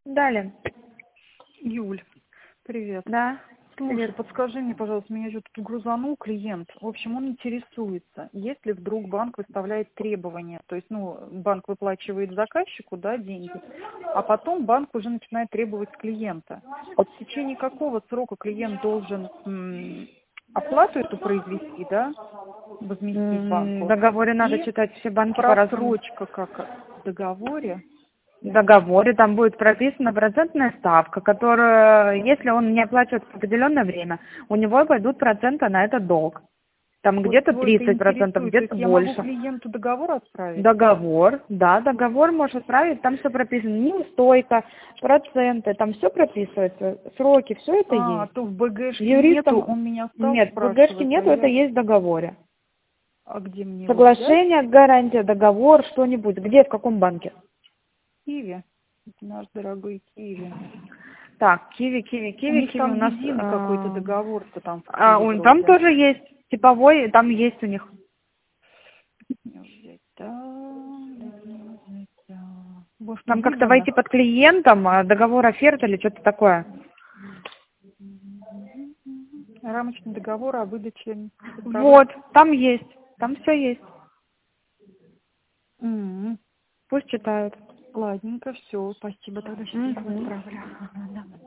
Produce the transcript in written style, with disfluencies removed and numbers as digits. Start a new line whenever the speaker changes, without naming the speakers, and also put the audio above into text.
Далее.
Юль, привет.
Да.
Слушай,
Привет.
подскажи мне, пожалуйста, меня что-то тут грузанул клиент. В общем, он интересуется, если вдруг банк выставляет требования, то есть, банк выплачивает заказчику, да, деньги, а потом банк уже начинает требовать с клиента. Вот в течение какого срока клиент должен оплату эту произвести, да, возместить
В
банку,
договоре надо
и
читать все банки по-разному.
просрочка как в договоре.
В договоре там будет прописана процентная ставка, которую, если он не оплачивает в определенное время, у него пойдут проценты на этот долг. Там
Вот
где-то
его это
30%,
интересует. То есть
где-то
я могу
больше.
клиенту договор отправить?
Договор, да, договор можешь отправить, там все прописано, неустойка, проценты, там все прописывается, сроки, все это
А
есть.
то в БГшке нету,
Юристам
он меня стал
нет, в БГшке
спрашивать,
нету, это есть в договоре.
а где мне его взять?
Соглашение, гарантия, договор, что-нибудь. Где, в каком банке?
В Киеве. Наш дорогой Киеве.
Так, Киви
У них
у
там
нас...
единый какой-то договор-то там в Киеве
там
вроде.
тоже есть типовой, там есть у них.
Не взять, да, не взять, да. Может,
Там как-то
единый?
войти под клиентом, договор оферты или что-то такое.
Рамочный договор о выдаче цифровых.
Вот, там есть, там все есть.
М.
Пусть читают.
Ладненько, все, спасибо, тогда сейчас я им
Мгм.
отправлю. Ага, да.